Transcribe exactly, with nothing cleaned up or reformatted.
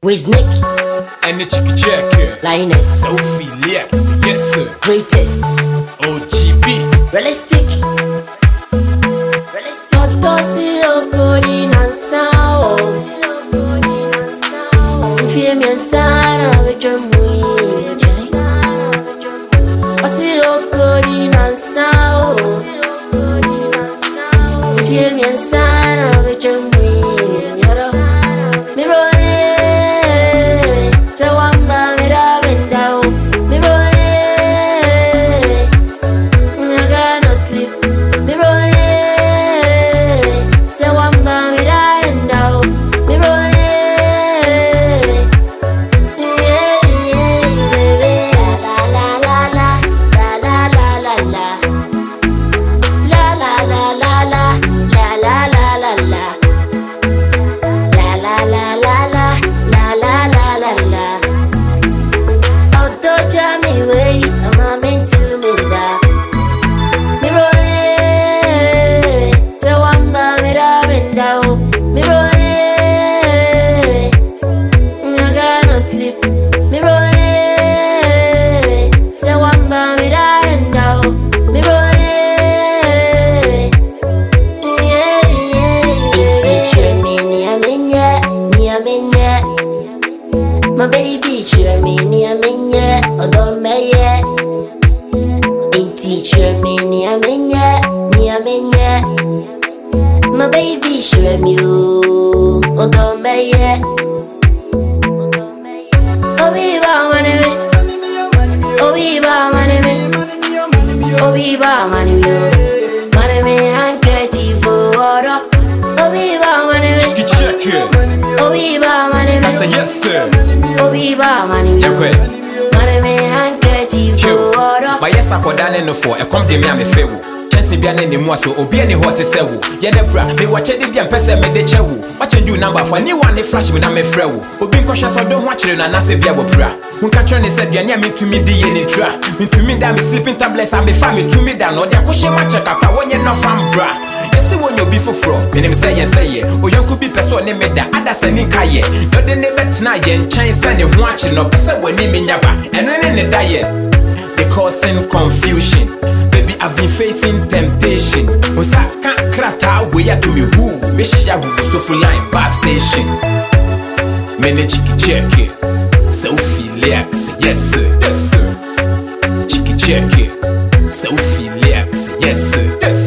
Wiznick and the chicken check Linus Sophie Lex, yes sir. Greatest O G beat Realistic Otosi okori nansao Mfie miansara wejomwi Osi okori nansao Mfie miansara wejomwi Yoro Mirone Tawamba mira bendao Mirone I got no sleep Mirone Tawamba mira bendao Mirone Yeah, yeah, baby La la la la La la la la la La la la la la La la la la la La la la la la La la la la la Auto Jamie way I'm a meant to me da Mirone Tawamba mira bendao Mirone I got no sleep Mirone Tawamba mira bendao Mirone Yeah, yeah, yeah Teacher me niya minya Niya minya My baby cheer me niya minya Odomeye In teacher me niya minya Niya minya My baby cheer me Odomeye Obiba manime Obiba manime Obiba manime Manime handkerchief oro Obiba manime chicken check here. Obiba manime I say yes sir. Obiba manime Yakwe Manime handkerchief oro my yes akodane no for e come de me am fewo Chelsea bia ne nemu aso obi ani hot se wo ye de bra me wache de bia mpese me de chewo wache du number for ni one flash me na me frewo obi nkosha so do ho akire na na se bia wo bra munka tro ne se duane am tumi di ye ni tra me tumi da me sleeping tablets am be fa me tumi da no de akoshe ma check akwa wonye no fam bra yesi wonye obi foforo me nim say yes say ye oyanku bi person ne me da ada sani kaye do de ne betna ye nchan se ne ho akire no pese wani me nyaba eno ne ne da ye they causing confusion. Baby, I've been facing temptation. Osaka krata we ya to me who me shia who so full line bus station. Mene chiki check it. Sophie Lex, yes sir, yes sir. Chiki check it. Sophie Lex, yes sir, yes